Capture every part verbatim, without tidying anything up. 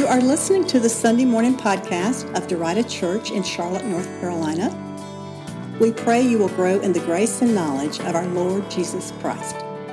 are listening to the Sunday morning podcast of Derita Church in Charlotte, North Carolina. We pray you will grow in the grace and knowledge of our Lord Jesus Christ.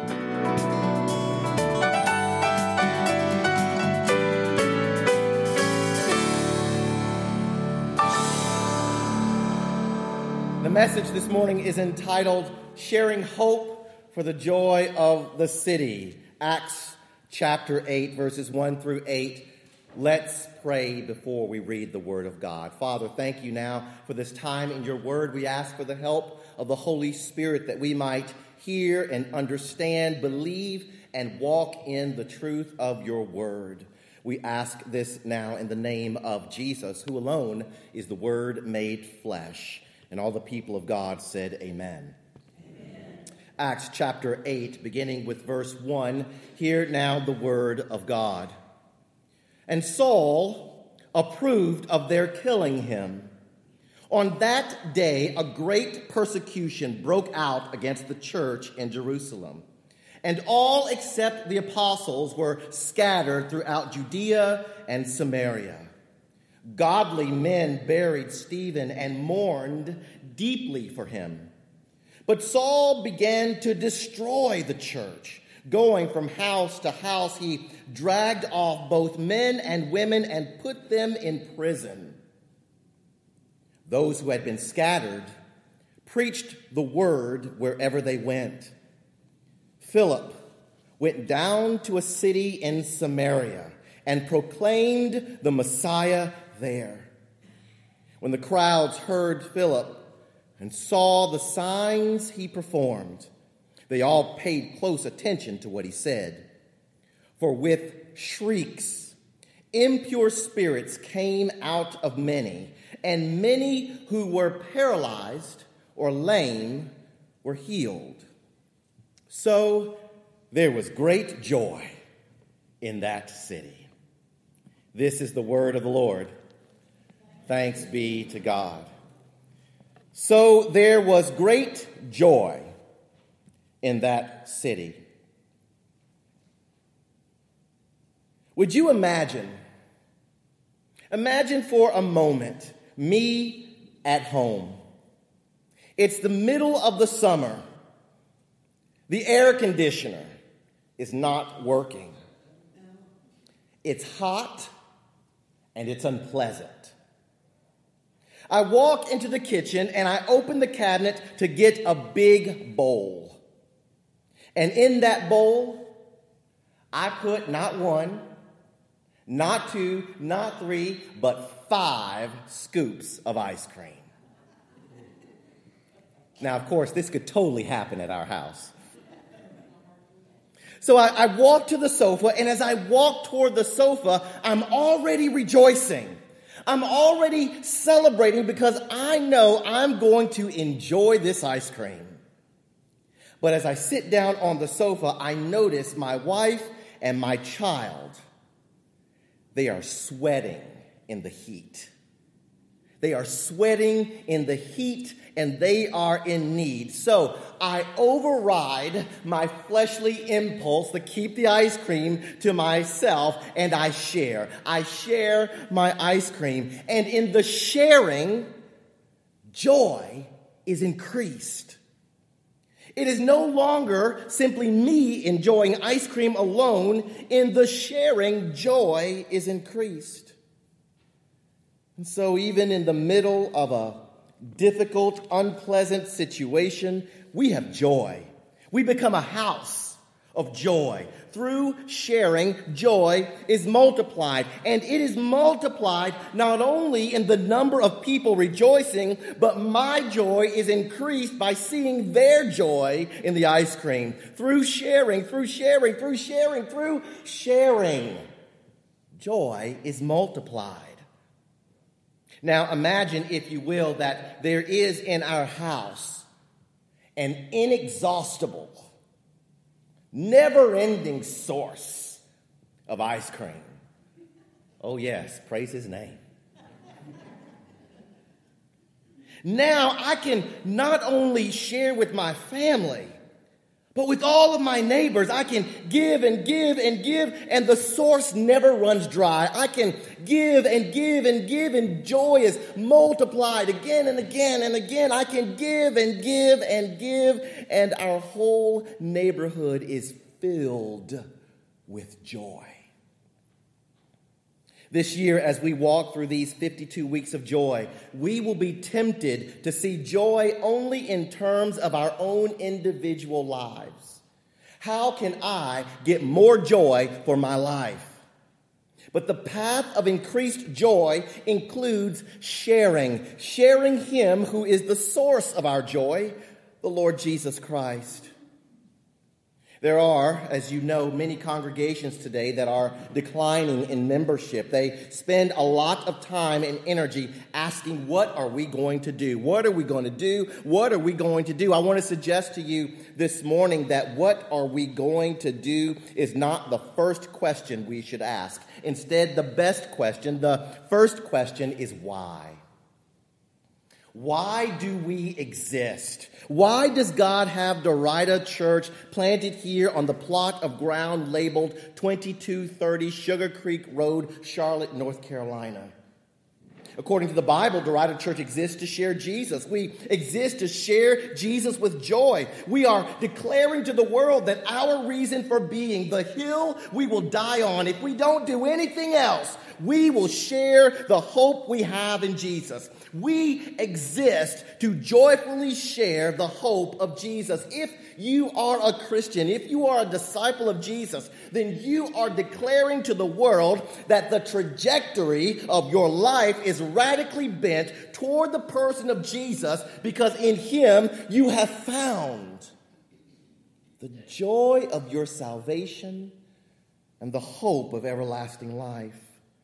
The message this morning is entitled, Sharing Hope for the Joy of the City. Acts chapter eight, verses one through eight. Let's pray before we read the Word of God. Father, thank you now for this time in your Word. We ask for the help of the Holy Spirit that we might hear and understand, believe, and walk in the truth of your Word. We ask this now in the name of Jesus, who alone is the Word made flesh. And all the people of God said, Amen. Amen. Acts chapter eight, beginning with verse one. Hear now the Word of God. And Saul approved of their killing him. On that day, a great persecution broke out against the church in Jerusalem. And all except the apostles were scattered throughout Judea and Samaria. Godly men buried Stephen and mourned deeply for him. But Saul began to destroy the church. Going from house to house, he dragged off both men and women and put them in prison. Those who had been scattered preached the word wherever they went. Philip went down to a city in Samaria and proclaimed the Messiah there. When the crowds heard Philip and saw the signs he performed, they all paid close attention to what he said. For with shrieks, impure spirits came out of many, and many who were paralyzed or lame were healed. So there was great joy in that city. This is the word of the Lord. Thanks be to God. So there was great joy in that city. Would you imagine, imagine for a moment, me at home. It's the middle of the summer. The air conditioner is not working. It's hot and it's unpleasant. I walk into the kitchen and I open the cabinet to get a big bowl. And in that bowl, I put not one, not two, not three, but five scoops of ice cream. Now, of course, this could totally happen at our house. So I, I walk to the sofa, and as I walk toward the sofa, I'm already rejoicing. I'm already celebrating because I know I'm going to enjoy this ice cream. But as I sit down on the sofa, I notice my wife and my child. They are sweating in the heat. They are sweating in the heat, and they are in need. So I override my fleshly impulse to keep the ice cream to myself, and I share. I share my ice cream. And in the sharing, joy is increased. It is no longer simply me enjoying ice cream alone. In the sharing, joy is increased. And so even in the middle of a difficult, unpleasant situation, we have joy. We become a house of joy. Through sharing, joy is multiplied. And it is multiplied not only in the number of people rejoicing, but my joy is increased by seeing their joy in the ice cream. Through sharing, through sharing, through sharing, through sharing, joy is multiplied. Now imagine, if you will, that there is in our house an inexhaustible, never-ending source of ice cream. Oh yes, praise his name. Now I can not only share with my family, But with all of my neighbors, I can give and give and give, and the source never runs dry. I can give and give and give, and joy is multiplied again and again and again. I can give and give and give, and our whole neighborhood is filled with joy. This year, as we walk through these fifty-two weeks of joy, we will be tempted to see joy only in terms of our own individual lives. How can I get more joy for my life? But the path of increased joy includes sharing, sharing Him who is the source of our joy, the Lord Jesus Christ. There are, as you know, many congregations today that are declining in membership. They spend a lot of time and energy asking, what are we going to do? What are we going to do? What are we going to do? I want to suggest to you this morning that what are we going to do is not the first question we should ask. Instead, the best question, the first question is why? Why do we exist? Why does God have Derita Church planted here on the plot of ground labeled twenty-two thirty Sugar Creek Road, Charlotte, North Carolina? According to the Bible, Derita Church exists to share Jesus. We exist to share Jesus with joy. We are declaring to the world that our reason for being, the hill we will die on, if we don't do anything else, we will share the hope we have in Jesus. We exist to joyfully share the hope of Jesus. If you are a Christian, if you are a disciple of Jesus, then you are declaring to the world that the trajectory of your life is radically bent toward the person of Jesus, because in Him you have found the joy of your salvation and the hope of everlasting life.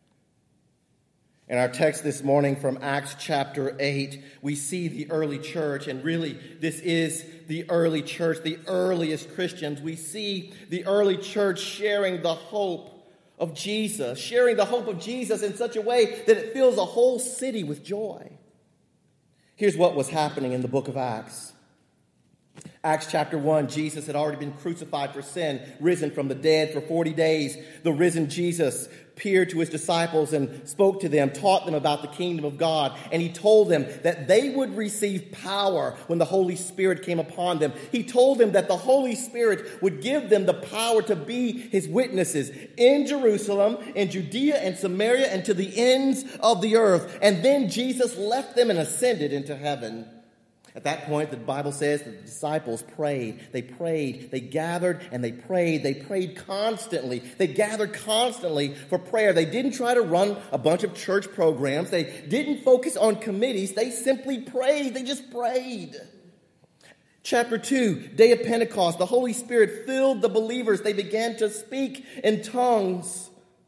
In our text this morning from Acts chapter eight, we see the early church, and really this is the early church, the earliest Christians. We see the early church sharing the hope of Jesus, sharing the hope of Jesus in such a way that it fills a whole city with joy. Here's what was happening in the book of Acts. Acts chapter one, Jesus had already been crucified for sin, risen from the dead for forty days. The risen Jesus appeared to his disciples and spoke to them, taught them about the kingdom of God. And he told them that they would receive power when the Holy Spirit came upon them. He told them that the Holy Spirit would give them the power to be his witnesses in Jerusalem, in Judea and Samaria, and to the ends of the earth. And then Jesus left them and ascended into heaven. At that point, the Bible says that the disciples prayed. They prayed. They gathered and they prayed. They prayed constantly. They gathered constantly for prayer. They didn't try to run a bunch of church programs. They didn't focus on committees. They simply prayed. They just prayed. Chapter two, day of Pentecost, the Holy Spirit filled the believers. They began to speak in tongues.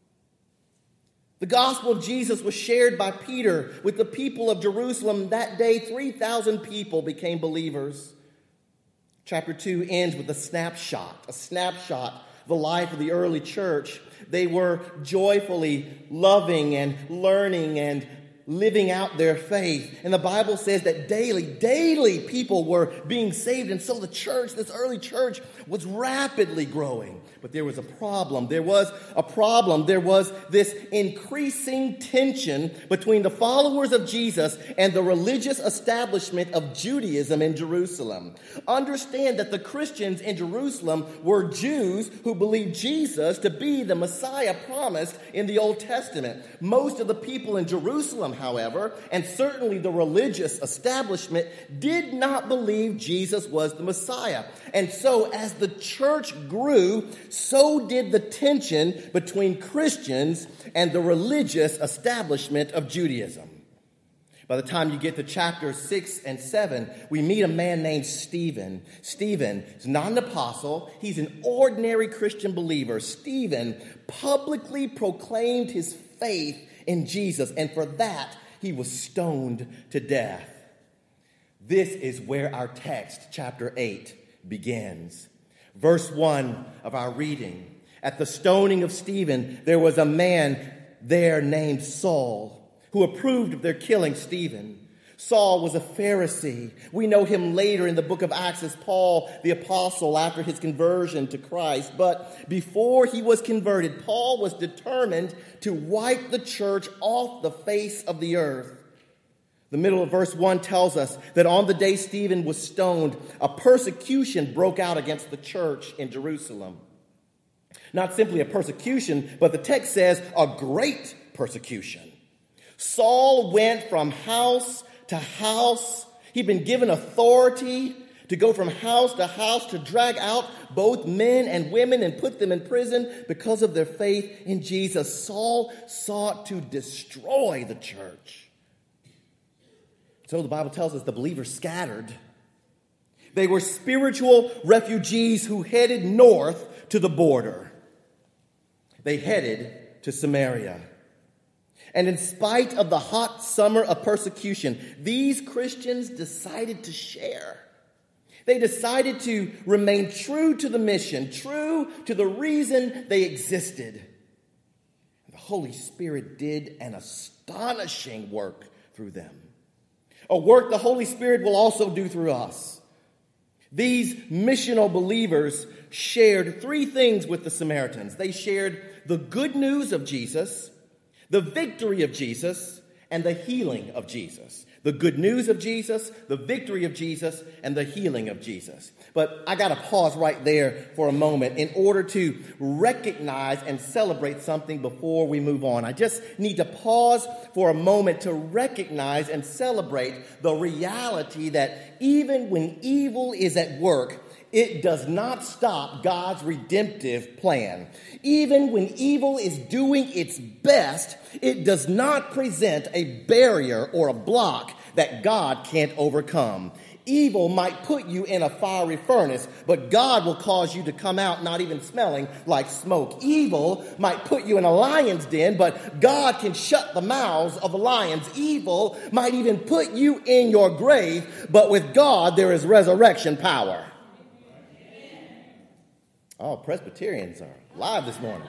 The gospel of Jesus was shared by Peter with the people of Jerusalem. That day, three thousand people became believers. Chapter two ends with a snapshot, a snapshot of the life of the early church. They were joyfully loving and learning and living out their faith. And the Bible says that daily, daily people were being saved. And so the church, this early church, was rapidly growing. But there was a problem. There was a problem. There was this increasing tension between the followers of Jesus and the religious establishment of Judaism in Jerusalem. Understand that the Christians in Jerusalem were Jews who believed Jesus to be the Messiah promised in the Old Testament. Most of the people in Jerusalem, however, and certainly the religious establishment, did not believe Jesus was the Messiah. And so as the church grew, so did the tension between Christians and the religious establishment of Judaism. By the time you get to chapters six and seven, we meet a man named Stephen. Stephen is not an apostle. He's an ordinary Christian believer. Stephen publicly proclaimed his faith in Jesus, and for that, he was stoned to death. This is where our text, chapter eight, begins. Verse one of our reading. At the stoning of Stephen, there was a man there named Saul who approved of their killing Stephen. Saul was a Pharisee. We know him later in the book of Acts as Paul the Apostle after his conversion to Christ. But before he was converted, Paul was determined to wipe the church off the face of the earth. The middle of verse one tells us that on the day Stephen was stoned, a persecution broke out against the church in Jerusalem. Not simply a persecution, but the text says a great persecution. Saul went from house to house. He'd been given authority to go from house to house to drag out both men and women and put them in prison because of their faith in Jesus. Saul sought to destroy the church. So the Bible tells us the believers scattered. They were spiritual refugees who headed north to the border. They headed to Samaria. And in spite of the hot summer of persecution, these Christians decided to share. They decided to remain true to the mission, true to the reason they existed. The Holy Spirit did an astonishing work through them. A work the Holy Spirit will also do through us. These missional believers shared three things with the Samaritans. They shared the good news of Jesus, the victory of Jesus, and the healing of Jesus. The good news of Jesus, the victory of Jesus, and the healing of Jesus. But I got to pause right there for a moment in order to recognize and celebrate something before we move on. I just need to pause for a moment to recognize and celebrate the reality that even when evil is at work, it does not stop God's redemptive plan. Even when evil is doing its best, it does not present a barrier or a block that God can't overcome. Evil might put you in a fiery furnace, but God will cause you to come out not even smelling like smoke. Evil might put you in a lion's den, but God can shut the mouths of the lions. Evil might even put you in your grave, but with God there is resurrection power. Oh, Presbyterians are live this morning.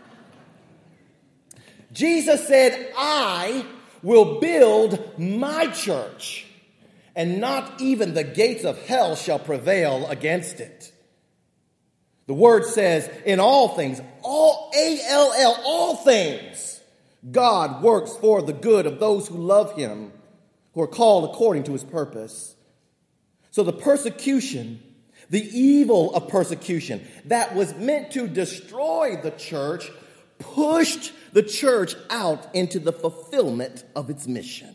Jesus said, I will build my church, and not even the gates of hell shall prevail against it. The word says, in all things, all A L L, all things, God works for the good of those who love him, who are called according to his purpose. So the persecution, the evil of persecution that was meant to destroy the church, pushed the church out into the fulfillment of its mission.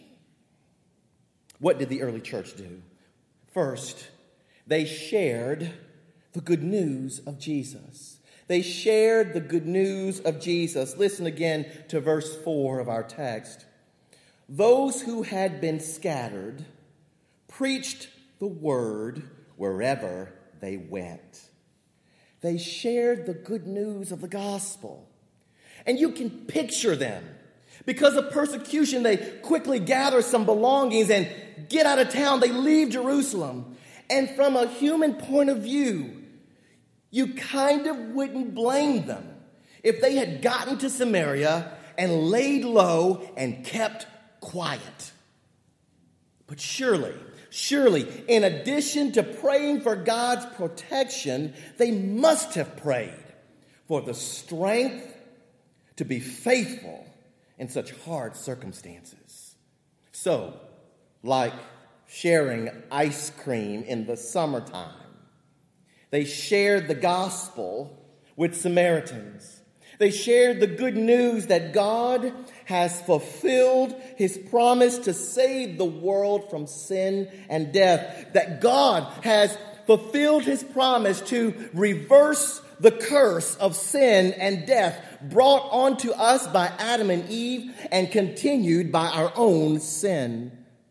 What did the early church do? First, they shared the good news of Jesus. They shared the good news of Jesus. Listen again to verse four of our text. Those who had been scattered preached the word wherever they went. They shared the good news of the gospel. And you can picture them. Because of persecution, they quickly gather some belongings and get out of town. They leave Jerusalem. And from a human point of view, you kind of wouldn't blame them if they had gotten to Samaria and laid low and kept quiet. But surely, surely, in addition to praying for God's protection, they must have prayed for the strength to be faithful in such hard circumstances. So, like sharing ice cream in the summertime, they shared the gospel with Samaritans. They shared the good news that God has fulfilled his promise to save the world from sin and death. That God has fulfilled his promise to reverse the curse of sin and death brought onto us by Adam and Eve and continued by our own sin.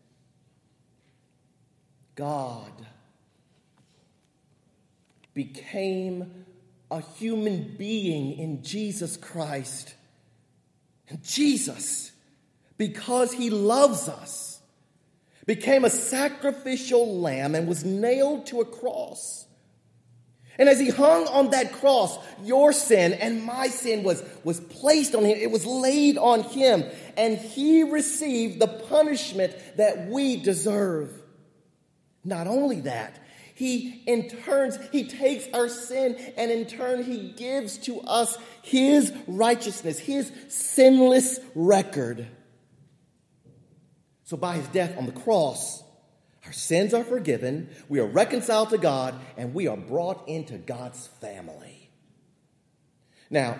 God became a human being in Jesus Christ. And Jesus, because he loves us, became a sacrificial lamb and was nailed to a cross. And as he hung on that cross, your sin and my sin was, was placed on him. It was laid on him. And he received the punishment that we deserve. Not only that, he in turn, he takes our sin and in turn he gives to us his righteousness, his sinless record. So by his death on the cross, our sins are forgiven, we are reconciled to God, and we are brought into God's family. Now,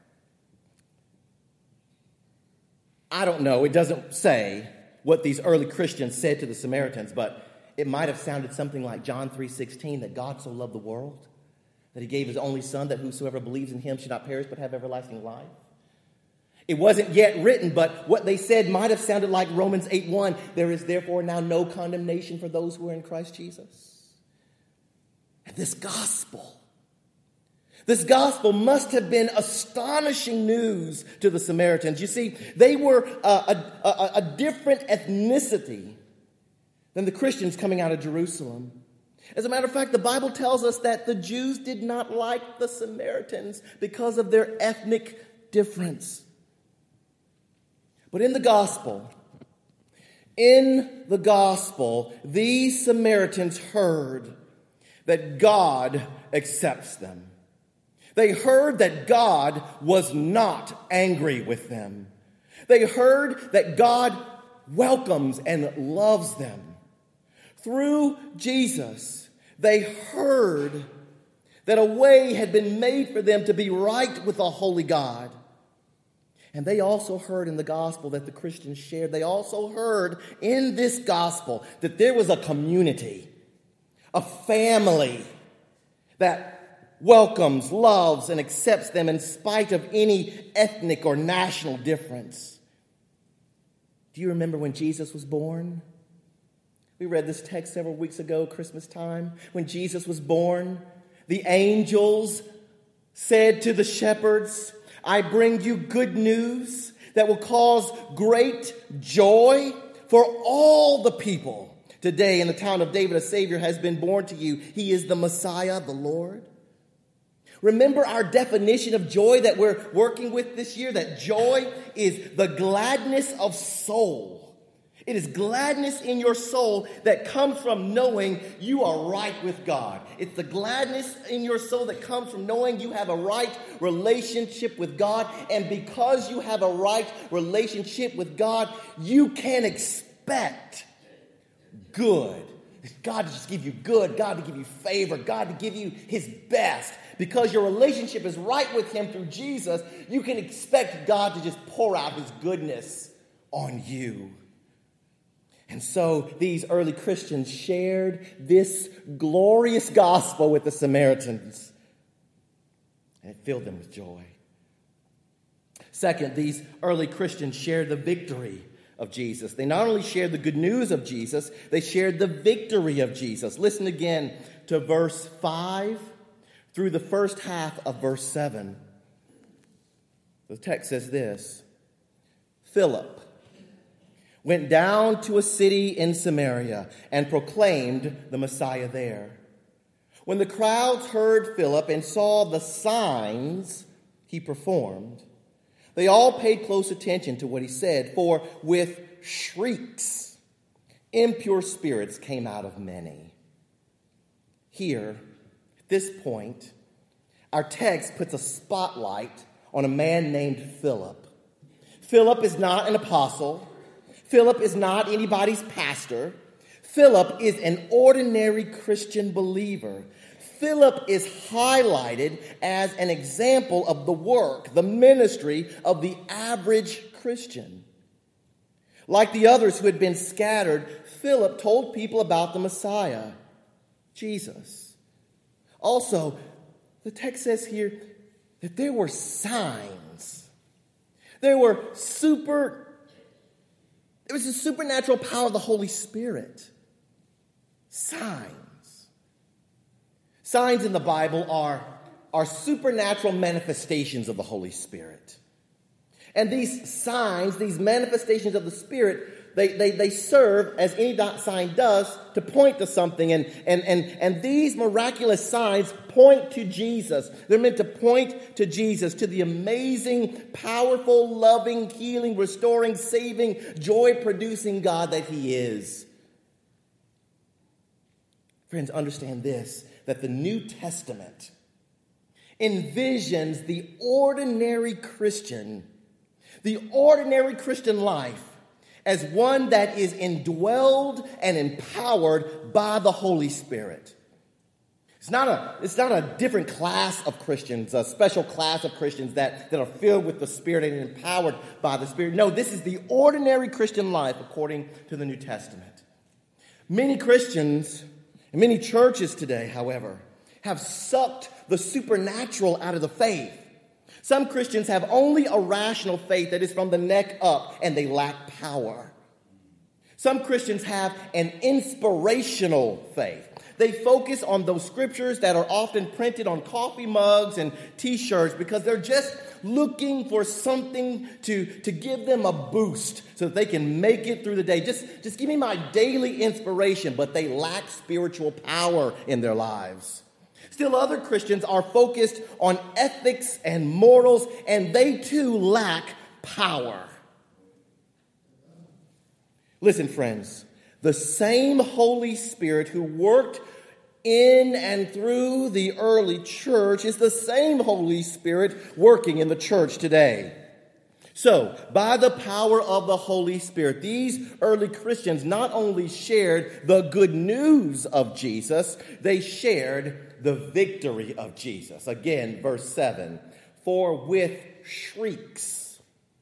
I don't know, it doesn't say what these early Christians said to the Samaritans, but it might have sounded something like John three sixteen, that God so loved the world, that he gave his only son, that whosoever believes in him should not perish but have everlasting life. It wasn't yet written, but what they said might have sounded like Romans eight one. There is therefore now no condemnation for those who are in Christ Jesus. And this gospel, this gospel must have been astonishing news to the Samaritans. You see, they were a, a, a, a different ethnicity than the Christians coming out of Jerusalem. As a matter of fact, the Bible tells us that the Jews did not like the Samaritans because of their ethnic difference. But in the gospel, in the gospel, these Samaritans heard that God accepts them. They heard that God was not angry with them. They heard that God welcomes and loves them. Through Jesus, they heard that a way had been made for them to be right with a holy God. And they also heard in the gospel that the Christians shared, they also heard in this gospel that there was a community, a family that welcomes, loves, and accepts them in spite of any ethnic or national difference. Do you remember when Jesus was born? We read this text several weeks ago, Christmas time. When Jesus was born, the angels said to the shepherds, I bring you good news that will cause great joy for all the people. Today in the town of David, a Savior has been born to you. He is the Messiah, the Lord. Remember our definition of joy that we're working with this year, that joy is the gladness of soul. It is gladness in your soul that comes from knowing you are right with God. It's the gladness in your soul that comes from knowing you have a right relationship with God. And because you have a right relationship with God, you can expect good. God to just give you good, God to give you favor, God to give you his best. Because your relationship is right with him through Jesus, you can expect God to just pour out his goodness on you. And so these early Christians shared this glorious gospel with the Samaritans. And it filled them with joy. Second, these early Christians shared the victory of Jesus. They not only shared the good news of Jesus, they shared the victory of Jesus. Listen again to verse five through the first half of verse seven. The text says this: Philip went down to a city in Samaria and proclaimed the Messiah there. When the crowds heard Philip and saw the signs he performed, they all paid close attention to what he said, for with shrieks, impure spirits came out of many. Here, at this point, our text puts a spotlight on a man named Philip. Philip is not an apostle. Philip is not anybody's pastor. Philip is an ordinary Christian believer. Philip is highlighted as an example of the work, the ministry of the average Christian. Like the others who had been scattered, Philip told people about the Messiah, Jesus. Also, the text says here that there were signs. There were super It was the supernatural power of the Holy Spirit. Signs. Signs in the Bible are, are supernatural manifestations of the Holy Spirit. And these signs, these manifestations of the Spirit, They, they, they serve, as any sign does, to point to something. And, and, and, and these miraculous signs point to Jesus. They're meant to point to Jesus, to the amazing, powerful, loving, healing, restoring, saving, joy-producing God that he is. Friends, understand this, that the New Testament envisions the ordinary Christian, the ordinary Christian life, as one that is indwelled and empowered by the Holy Spirit. It's not a, it's not a different class of Christians, a special class of Christians that, that are filled with the Spirit and empowered by the Spirit. No, this is the ordinary Christian life according to the New Testament. Many Christians and many churches today, however, have sucked the supernatural out of the faith. Some Christians have only a rational faith that is from the neck up, and they lack power. Some Christians have an inspirational faith. They focus on those scriptures that are often printed on coffee mugs and t-shirts because they're just looking for something to, to give them a boost so that they can make it through the day. Just, just give me my daily inspiration, but they lack spiritual power in their lives. Still, other Christians are focused on ethics and morals, and they too lack power. Listen, friends, the same Holy Spirit who worked in and through the early church is the same Holy Spirit working in the church today. So, by the power of the Holy Spirit, these early Christians not only shared the good news of Jesus, they shared the victory of Jesus. Again, verse seven, for with shrieks,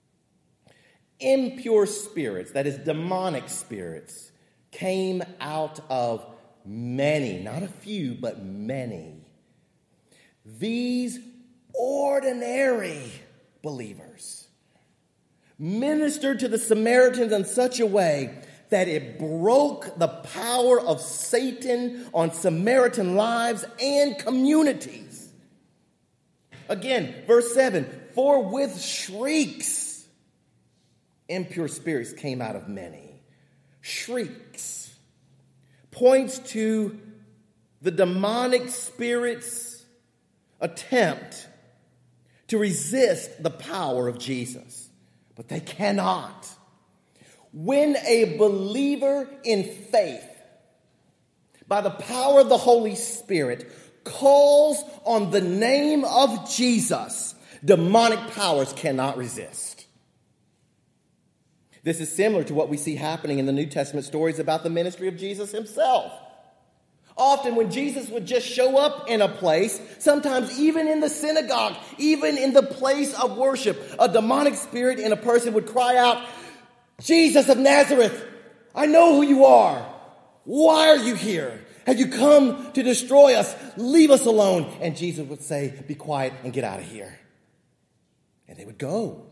impure spirits, that is demonic spirits, came out of many, not a few, but many. These ordinary believers ministered to the Samaritans in such a way that it broke the power of Satan on Samaritan lives and communities. Again, verse seven, for with shrieks, impure spirits came out of many. Shrieks points to the demonic spirit's attempt to resist the power of Jesus, but they cannot. When a believer in faith, by the power of the Holy Spirit, calls on the name of Jesus, demonic powers cannot resist. This is similar to what we see happening in the New Testament stories about the ministry of Jesus himself. Often when Jesus would just show up in a place, sometimes even in the synagogue, even in the place of worship, a demonic spirit in a person would cry out, Jesus of Nazareth, I know who you are. Why are you here? Have you come to destroy us? Leave us alone. And Jesus would say, be quiet and get out of here. And they would go.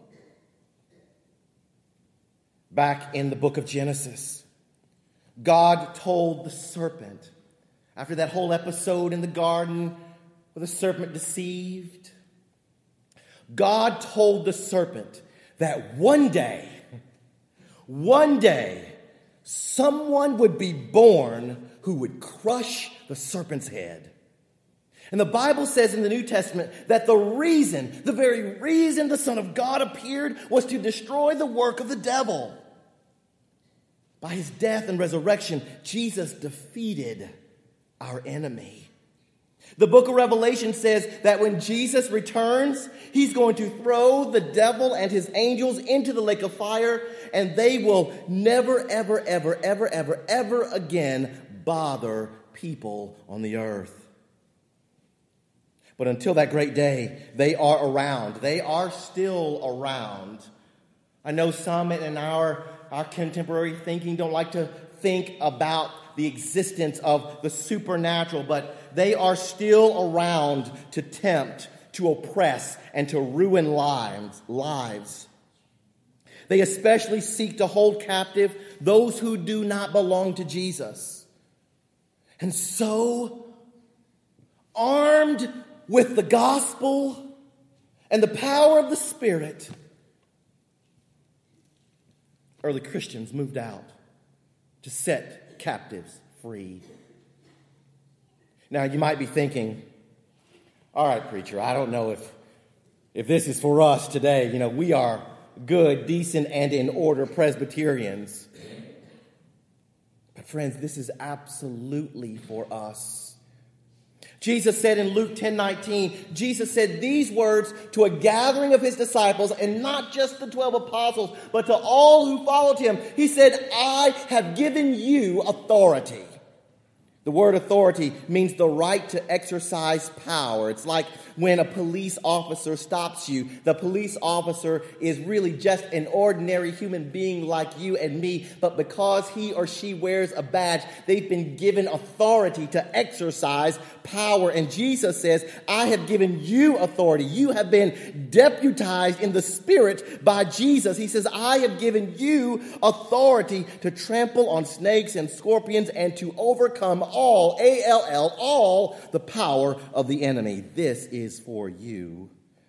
Back in the book of Genesis, God told the serpent, after that whole episode in the garden where the serpent deceived, God told the serpent that one day, one day, someone would be born who would crush the serpent's head. And the Bible says in the New Testament that the reason, the very reason the Son of God appeared was to destroy the work of the devil. By his death and resurrection, Jesus defeated our enemy. The book of Revelation says that when Jesus returns, he's going to throw the devil and his angels into the lake of fire, and they will never, ever, ever, ever, ever, ever again bother people on the earth. But until that great day, they are around. They are still around. I know some in our, our contemporary thinking don't like to think about the existence of the supernatural, but they are still around to tempt, to oppress, and to ruin lives. lives. They especially seek to hold captive those who do not belong to Jesus. And so, armed with the gospel and the power of the Spirit, early Christians moved out to set captives free. Now, you might be thinking, all right, preacher, I don't know if, if this is for us today. You know, we are good, decent, and in order Presbyterians. But friends, this is absolutely for us. Jesus said in Luke ten nineteen, Jesus said these words to a gathering of his disciples, and not just the twelve apostles, but to all who followed him. He said, I have given you authority. The word authority means the right to exercise power. It's like when a police officer stops you. The police officer is really just an ordinary human being like you and me, but because he or she wears a badge, they've been given authority to exercise power. And Jesus says, I have given you authority. You have been deputized in the Spirit by Jesus. He says, I have given you authority to trample on snakes and scorpions and to overcome all, A L L, all the power of the enemy. This is for you.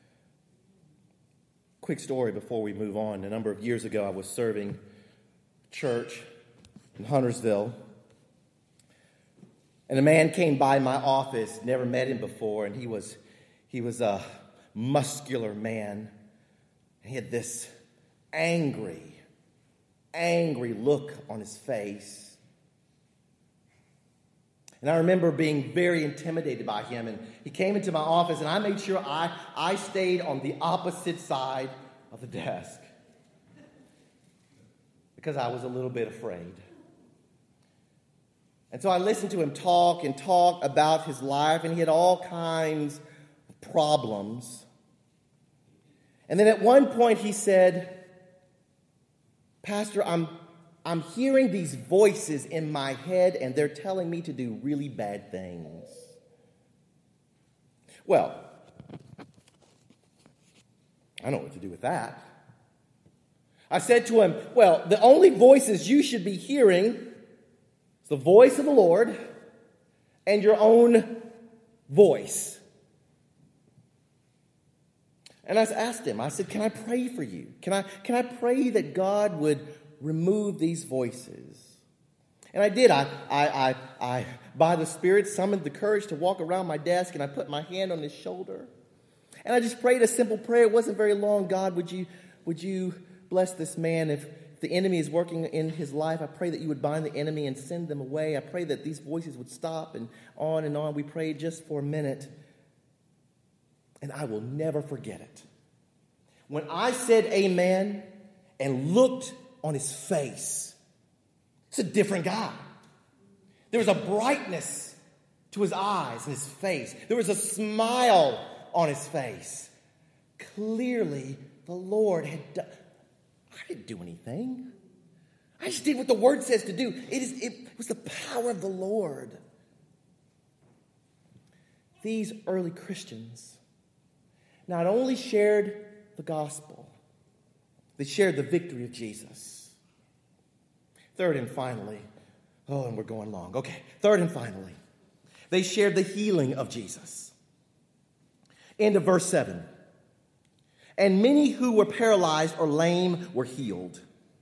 Quick story before we move on. A number of years ago, I was serving church in Huntersville, and a man came by my office, never met him before, and he was he was a muscular man. He had this angry, angry look on his face. And I remember being very intimidated by him. And he came into my office, and I made sure I, I stayed on the opposite side of the desk because I was a little bit afraid. And so I listened to him talk and talk about his life, and he had all kinds of problems. And then at one point he said, Pastor, I'm I'm hearing these voices in my head, and they're telling me to do really bad things. Well, I don't know what to do with that. I said to him, well, the only voices you should be hearing is the voice of the Lord and your own voice. And I asked him, I said, can I pray for you? Can I, can I pray that God would remove these voices? And I did. I, I, I, I, by the Spirit, summoned the courage to walk around my desk, and I put my hand on his shoulder. And I just prayed a simple prayer. It wasn't very long. God, would you, would you bless this man? If the enemy is working in his life, I pray that you would bind the enemy and send them away. I pray that these voices would stop, and on and on. We prayed just for a minute. And I will never forget it. When I said amen and looked on his face, it's a different guy. There was a brightness to his eyes and his face. There was a smile on his face. Clearly, the Lord had done. I didn't do anything. I just did what the Word says to do. It is. It was the power of the Lord. These early Christians not only shared the gospel, they shared the victory of Jesus. Third and finally, oh, and we're going long. Okay, third and finally, they shared the healing of Jesus. End of verse seven. And many who were paralyzed or lame were healed.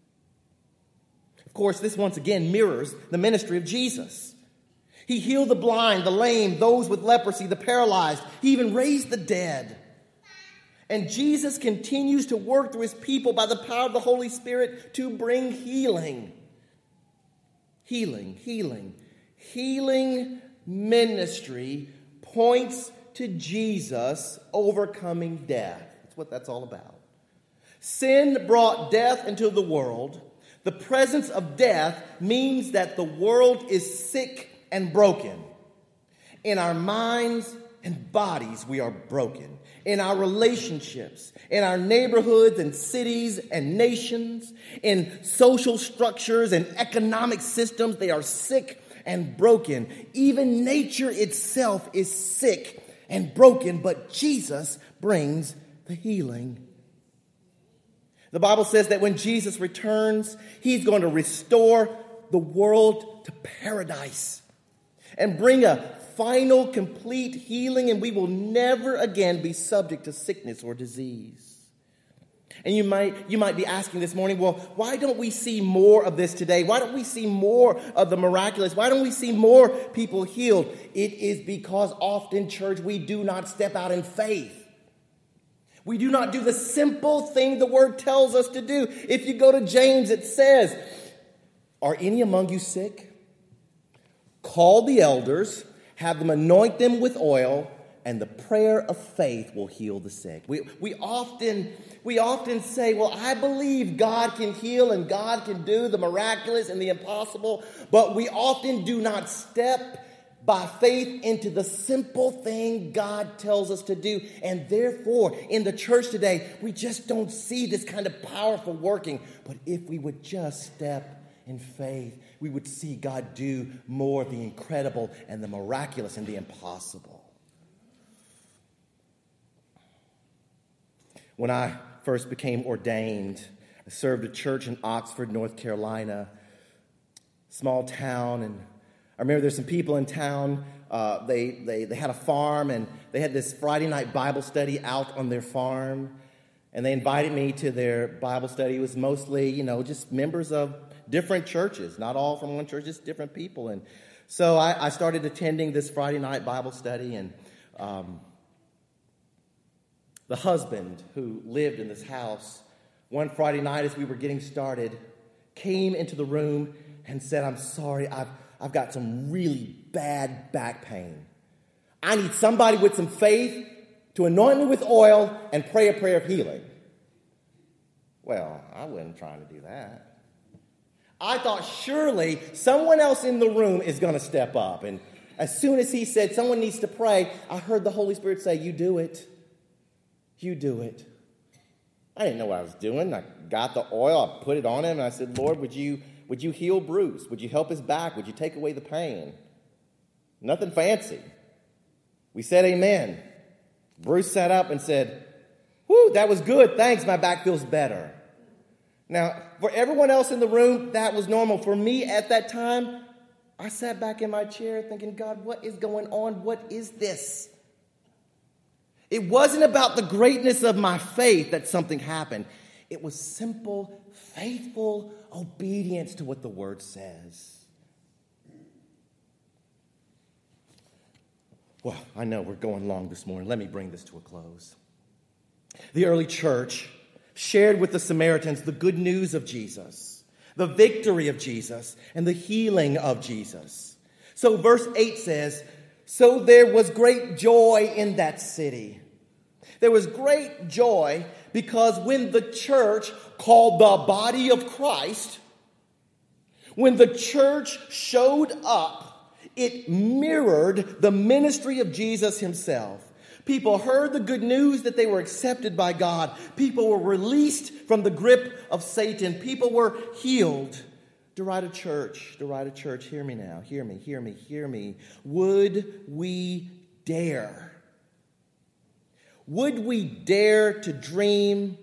Of course, this once again mirrors the ministry of Jesus. He healed the blind, the lame, those with leprosy, the paralyzed. He even raised the dead. And Jesus continues to work through his people by the power of the Holy Spirit to bring healing. Healing, healing. Healing ministry points to Jesus overcoming death. That's what that's all about. Sin brought death into the world. The presence of death means that the world is sick and broken. In our minds and bodies, we are broken. In our relationships, in our neighborhoods and cities and nations, in social structures and economic systems, they are sick and broken. Even nature itself is sick and broken, but Jesus brings the healing. The Bible says that when Jesus returns, he's going to restore the world to paradise and bring a final, complete healing, and we will never again be subject to sickness or disease. And you might you might be asking this morning, well, why don't we see more of this today? Why don't we see more of the miraculous? Why don't we see more people healed? It is because often, church, we do not step out in faith. We do not do the simple thing the word tells us to do. If you go to James, it says, are any among you sick? Call the elders, have them anoint them with oil, and the prayer of faith will heal the sick. We, we, often, we often say, well, I believe God can heal and God can do the miraculous and the impossible, but we often do not step by faith into the simple thing God tells us to do. And therefore, in the church today, we just don't see this kind of powerful working. But if we would just step in faith, we would see God do more of the incredible and the miraculous and the impossible. When I first became ordained, I served a church in Oxford, North Carolina, small town. And I remember there's some people in town. Uh, they, they, they had a farm, and they had this Friday night Bible study out on their farm. And they invited me to their Bible study. It was mostly, you know, just members of different churches, not all from one church, just different people. And so I, I started attending this Friday night Bible study, and um, the husband who lived in this house, one Friday night as we were getting started, came into the room and said, I'm sorry, I've, I've got some really bad back pain. I need somebody with some faith to anoint me with oil and pray a prayer of healing. Well, I wasn't trying to do that. I thought surely someone else in the room is going to step up. And as soon as he said someone needs to pray, I heard the Holy Spirit say, you do it. You do it. I didn't know what I was doing. I got the oil, I put it on him, and I said, Lord, would you, would you heal Bruce? Would you help his back? Would you take away the pain? Nothing fancy. We said amen. Bruce sat up and said, whew, that was good. Thanks, my back feels better. Now, for everyone else in the room, that was normal. For me at that time, I sat back in my chair thinking, God, what is going on? What is this? It wasn't about the greatness of my faith that something happened. It was simple, faithful obedience to what the word says. Well, I know we're going long this morning. Let me bring this to a close. The early church shared with the Samaritans the good news of Jesus, the victory of Jesus, and the healing of Jesus. So verse eight says, so there was great joy in that city. There was great joy because when the church, called the body of Christ, when the church showed up, it mirrored the ministry of Jesus himself. People heard the good news that they were accepted by God. People were released from the grip of Satan. People were healed. Derita Church, Derita Church, hear me now. Hear me, hear me, hear me. Would we dare? Would we dare to dream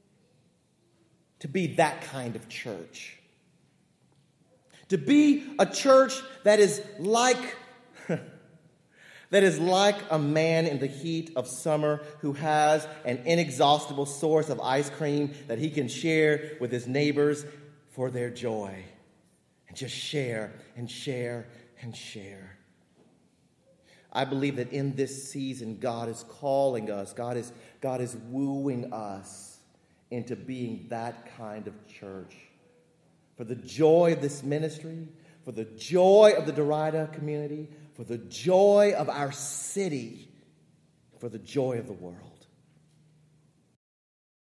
to be that kind of church? To be a church that is like that is like a man in the heat of summer who has an inexhaustible source of ice cream that he can share with his neighbors for their joy. And just share and share and share. I believe that in this season, God is calling us, God is, God is wooing us into being that kind of church. For the joy of this ministry, for the joy of the Derita community, for the joy of our city, for the joy of the world.